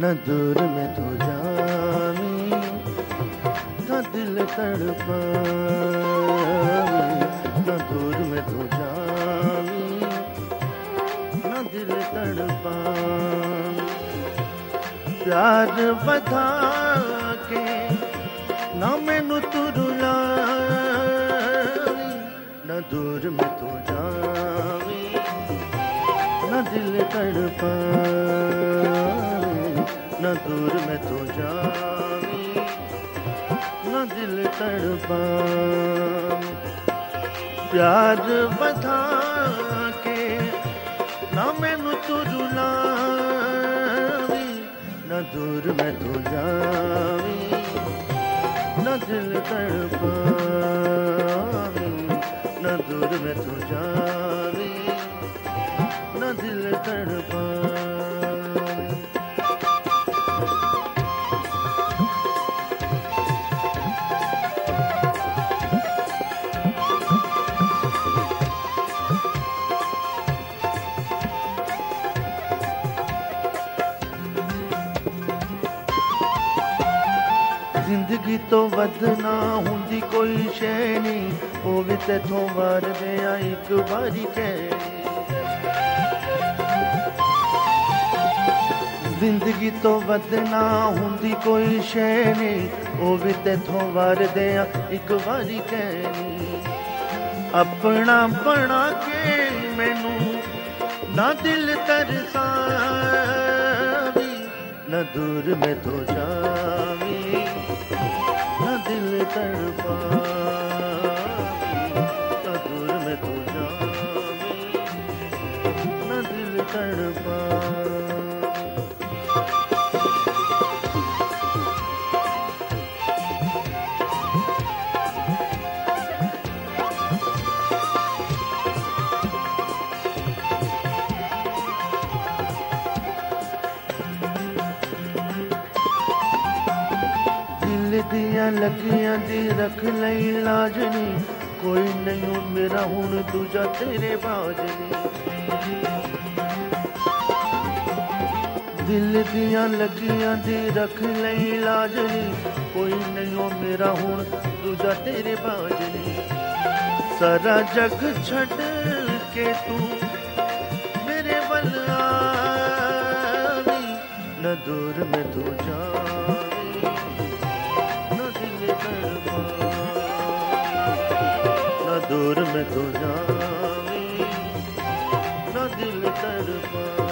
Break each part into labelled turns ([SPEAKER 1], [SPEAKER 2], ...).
[SPEAKER 1] न दूर में तू जावी, न दिल तड़पावी, न दूर में तू जावी, न दिल तड़पावी। प्यार बता के ना मैनू तू रुलावी, न दूर में तू जावी, न दिल तड़पावी, न दूर में तू जावी, न दिल तड़पावी। प्यार बता के ना मैनू तू रुलावी, न दूर में तू जावी, न दिल तड़पावी, न दूर में तू जावी, न दिल तड़पावी। जिंदगी तो वधना हुंदी कोई शै नहीं, वो भी तेथों वार दिया एक बारी कहनी। जिंदगी तो वधना हुंदी कोई शै नहीं, वो भी तेथों वार दिया एक बारी कहनी। अपना बना के मैनू ना दिल तरसावी, न दूर में तो जावी, न दिल तड़पावी, न दूर में तू जावी, न दिल तड़पावी। दिया लगियां दी रख लई लाजनी, कोई नहीं मेरा हुण दूजा तेरे बाजनी। दिल दिया लगियां दी रख लई लाजनी, कोई नहीं मेरा हुण दूजा तेरे बाजनी। सारा जग छड़ के तू मेरे वल आवी, न दूर में तू जावी, न दूर में तू जावी, न दिल तड़पावी।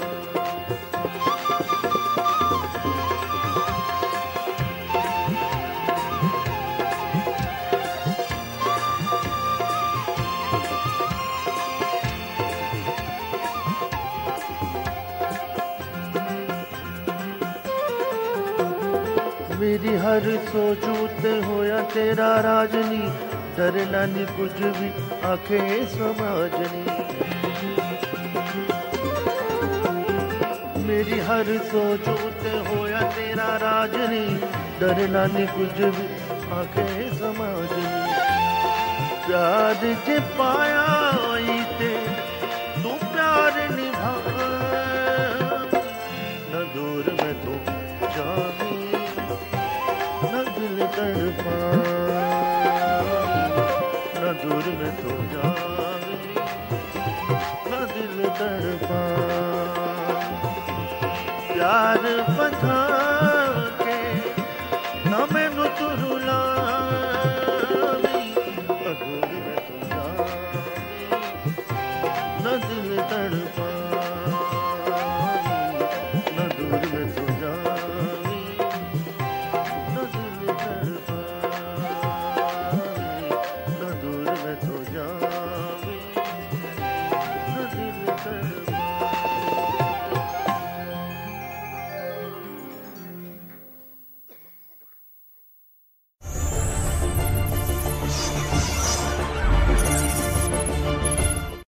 [SPEAKER 1] मेरी हर सोचू ते होया तेरा राजनी, डरना नहीं कुछ भी आखे समाजनी। मेरी हर सोचू ते होया तेरा राजनी, डरना नहीं कुछ भी आखे समाजनी। प्यार जे पाया ते तू प्यार निभावी, न दूर में तू जावी, न दिल तड़पावी, न दूर में तू जावी, न दिल तड़पावी। प्यार बता के न मैनू तू